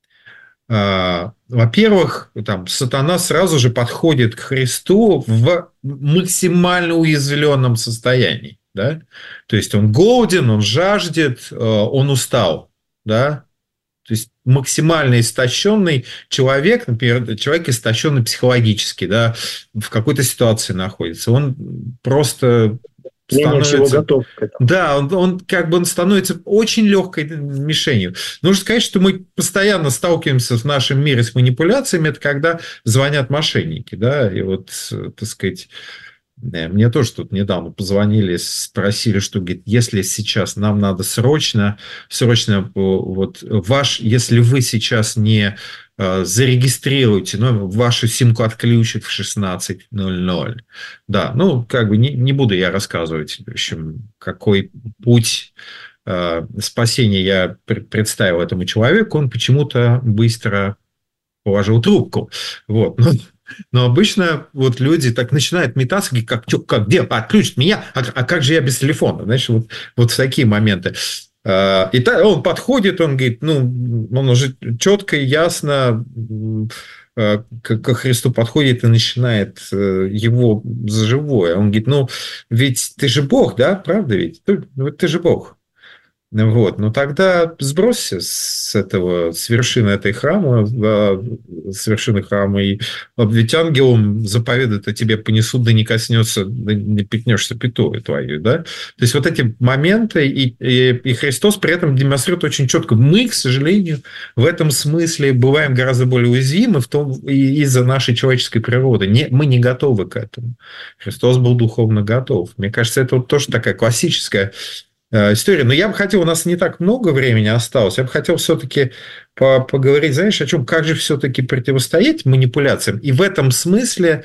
Во-первых, там, сатана сразу же подходит к Христу в максимально уязвленном состоянии. Да? То есть он голоден, он жаждет, он устал. Да? То есть максимально истощенный человек, например, человек истощенный психологически, да, в какой-то ситуации находится, он просто становится... всего готов к этому. Да, он, он как бы он становится очень легкой мишенью. Нужно сказать, что мы постоянно сталкиваемся в нашем мире с манипуляциями, это когда звонят мошенники, да, и вот, так сказать... Мне тоже тут недавно позвонили, спросили, что, говорит, если сейчас нам надо срочно, срочно вот ваш, если вы сейчас не зарегистрируете, ну, вашу симку отключат в шестнадцать ноль ноль. Да, ну, как бы не, не буду я рассказывать, в общем, какой путь э, спасения я представил этому человеку, он почему-то быстро положил трубку. Вот, ну, но обычно вот люди так начинают метаться, как, как где, отключат меня, а, а как же я без телефона? Знаешь, вот, вот в такие моменты. И так он подходит, он говорит, ну, он уже четко и ясно к Христу подходит и начинает его за живое. Он говорит, ну, ведь ты же Бог, да, правда ведь? Ты, ты же Бог. Вот, ну тогда сбросься с этого, с вершины этой храма, с вершины храма, и ведь ангелом заповедует, а тебе понесут, да не коснется, да не пятнешься пятой твоей, да? То есть вот эти моменты, и, и, и Христос при этом демонстрирует очень четко. Мы, к сожалению, в этом смысле бываем гораздо более уязвимы в том, из-за нашей человеческой природы. Не, мы не готовы к этому. Христос был духовно готов. Мне кажется, это вот тоже такая классическая история. Но я бы хотел, у нас не так много времени осталось, я бы хотел все-таки поговорить, знаешь, о чем, как же все-таки противостоять манипуляциям. И в этом смысле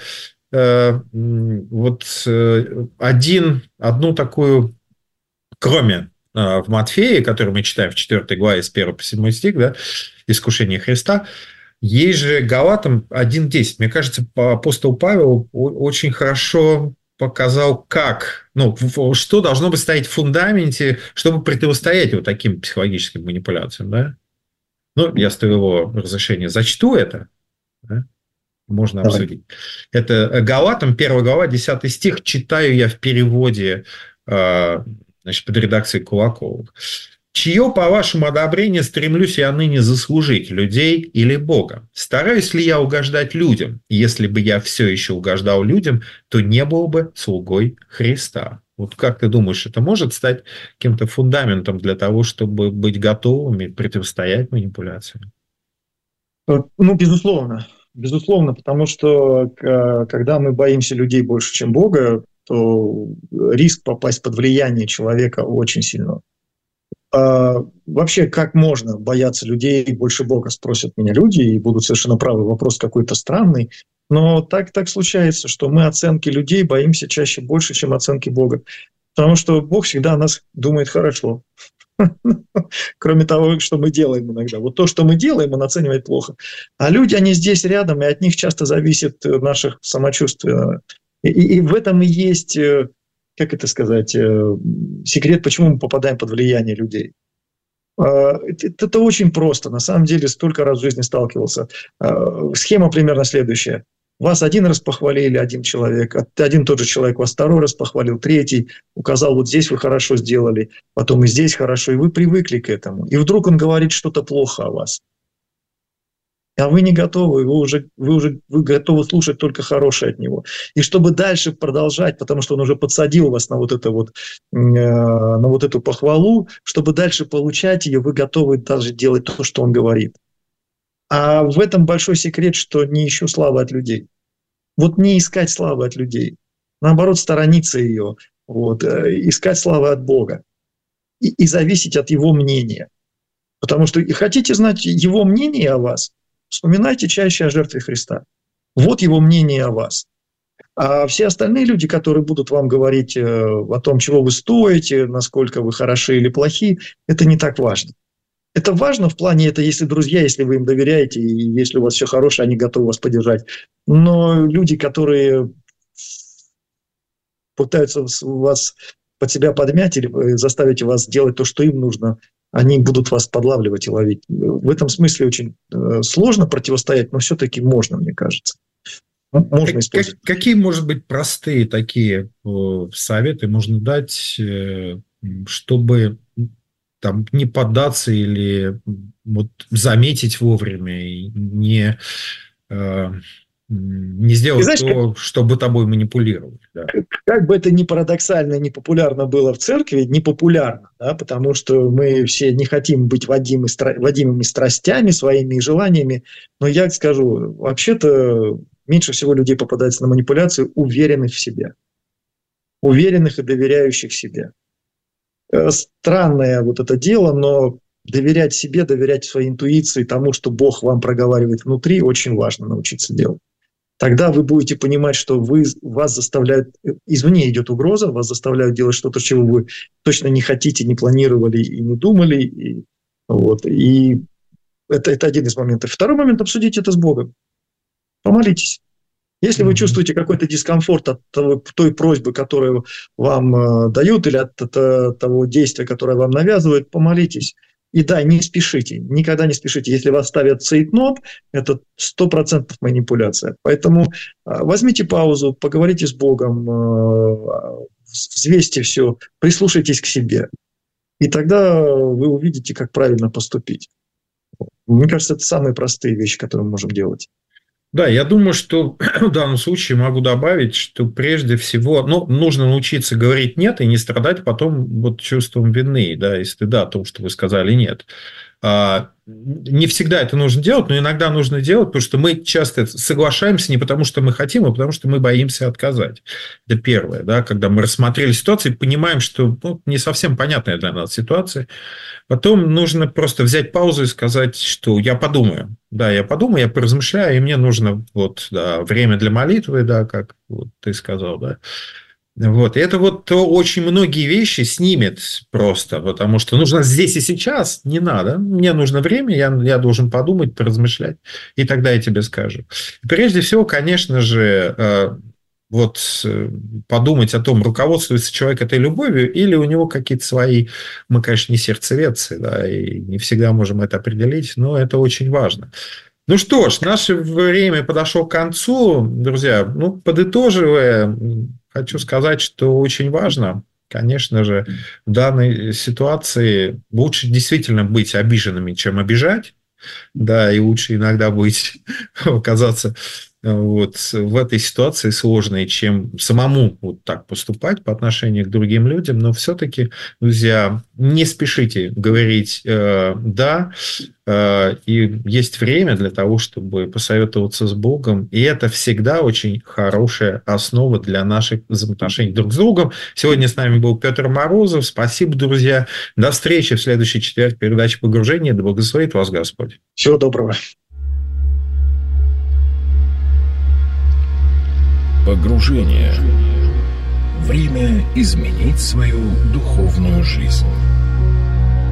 вот один, одну такую, кроме в Матфея, который мы читаем в четвёртой главе с первого по седьмой стих, да, «Искушение Христа», есть же Галатам один десять. Мне кажется, апостол Павел очень хорошо показал, как, ну, что должно быть стоять в фундаменте, чтобы противостоять вот таким психологическим манипуляциям, да? Ну, я с твоего разрешения зачту это, да? Можно Давай. обсудить. Это Галатам, первая глава, десятый стих, читаю я в переводе, значит, под редакцией Кулакова. «Чье, по вашему одобрению, стремлюсь я ныне заслужить, людей или Бога? Стараюсь ли я угождать людям? Если бы я все еще угождал людям, то не был бы слугой Христа». Вот как ты думаешь, это может стать каким-то фундаментом для того, чтобы быть готовыми противостоять манипуляциям? Ну, безусловно. Безусловно, потому что когда мы боимся людей больше, чем Бога, то риск попасть под влияние человека очень сильно. А вообще, как можно бояться людей больше Бога, спросят меня люди, и будут совершенно правы, вопрос какой-то странный. Но так, так случается, что мы оценки людей боимся чаще больше, чем оценки Бога. Потому что Бог всегда о нас думает хорошо. Кроме того, что мы делаем иногда. Вот то, что мы делаем, он оценивает плохо. А люди, они здесь рядом, и от них часто зависит наше самочувствие. И, и в этом и есть, как это сказать, секрет, почему мы попадаем под влияние людей. Это, это очень просто. На самом деле, столько раз в жизни сталкивался. Схема примерно следующая. Вас один раз похвалили, один человек, один тот же человек вас второй раз похвалил, третий указал, вот здесь вы хорошо сделали, потом и здесь хорошо, и вы привыкли к этому. И вдруг он говорит что-то плохо о вас. А вы не готовы, вы уже, вы уже вы готовы слушать только хорошее от него. И чтобы дальше продолжать, потому что он уже подсадил вас на вот, это вот, э, на вот эту похвалу, чтобы дальше получать ее, вы готовы даже делать то, что он говорит. А в этом большой секрет, что не ищу славы от людей. Вот не искать славы от людей. Наоборот, сторониться ее. Вот, искать славы от Бога. И, и зависеть от его мнения. Потому что и хотите знать его мнение о вас, вспоминайте чаще о жертве Христа. Вот его мнение о вас. А все остальные люди, которые будут вам говорить о том, чего вы стоите, насколько вы хороши или плохи, это не так важно. Это важно в плане, это если друзья, если вы им доверяете, и если у вас все хорошее, они готовы вас поддержать. Но люди, которые пытаются вас под себя подмять или заставить вас делать то, что им нужно, они будут вас подлавливать и ловить. В этом смысле очень сложно противостоять, но все-таки можно, мне кажется. Можно использовать. Как, какие, может быть, простые такие советы можно дать, чтобы... там, не поддаться или вот, заметить вовремя и не, э, не сделать знаешь, то, как, чтобы тобой манипулировать. Да. Как, как бы это ни парадоксально, ни популярно было в церкви, не популярно, да, потому что мы все не хотим быть водимы, водимыми страстями, своими желаниями, но я скажу, вообще-то меньше всего людей попадается на манипуляции, уверенных в себе, уверенных и доверяющих себе. Странное вот это дело, но доверять себе, доверять своей интуиции, тому, что Бог вам проговаривает внутри, очень важно научиться делать. Тогда вы будете понимать, что вы, вас заставляют, извне идет угроза, вас заставляют делать что-то, чего вы точно не хотите, не планировали и не думали. И, вот, и это, это один из моментов. Второй момент – обсудите это с Богом. Помолитесь. Если вы чувствуете какой-то дискомфорт от того, той просьбы, которую вам э, дают, или от, от, от того действия, которое вам навязывают, помолитесь. И да, не спешите, никогда не спешите. Если вас ставят цейтнот, это сто процентов манипуляция. Поэтому э, возьмите паузу, поговорите с Богом, э, взвесьте все, прислушайтесь к себе. И тогда вы увидите, как правильно поступить. Мне кажется, это самые простые вещи, которые мы можем делать. Да, я думаю, что в данном случае могу добавить, что прежде всего ну, нужно научиться говорить «нет» и не страдать потом вот чувством вины, да, и стыда о том, что вы сказали «нет». Не всегда это нужно делать, но иногда нужно делать, потому что мы часто соглашаемся не потому, что мы хотим, а потому, что мы боимся отказать. Это первое, да, когда мы рассмотрели ситуацию и понимаем, что ну, не совсем понятная для нас ситуация. Потом нужно просто взять паузу и сказать, что я подумаю. Да, я подумаю, я поразмышляю, и мне нужно вот, да, время для молитвы, да, как вот ты сказал, да. Вот. И это вот очень многие вещи снимет просто, потому что нужно здесь и сейчас, не надо. Мне нужно время, я, я должен подумать, поразмышлять, и тогда я тебе скажу. Прежде всего, конечно же, вот подумать о том, руководствуется человек этой любовью, или у него какие-то свои, мы, конечно, не сердцеведцы, да, и не всегда можем это определить, но это очень важно. Ну что ж, наше время подошло к концу, друзья. Ну, подытоживая, хочу сказать, что очень важно, конечно же, в данной ситуации лучше действительно быть обиженными, чем обижать, да, и лучше иногда быть, оказаться вот, в этой ситуации сложной, чем самому вот так поступать по отношению к другим людям. Но все-таки, друзья, не спешите говорить э, «да», э, и есть время для того, чтобы посоветоваться с Богом, и это всегда очень хорошая основа для наших взаимоотношений друг с другом. Сегодня с нами был Петр Морозов. Спасибо, друзья. До встречи в следующий четверг. Передача «Погружение». Да благословит вас Господь. Всего доброго. Погружение. Время изменить свою духовную жизнь.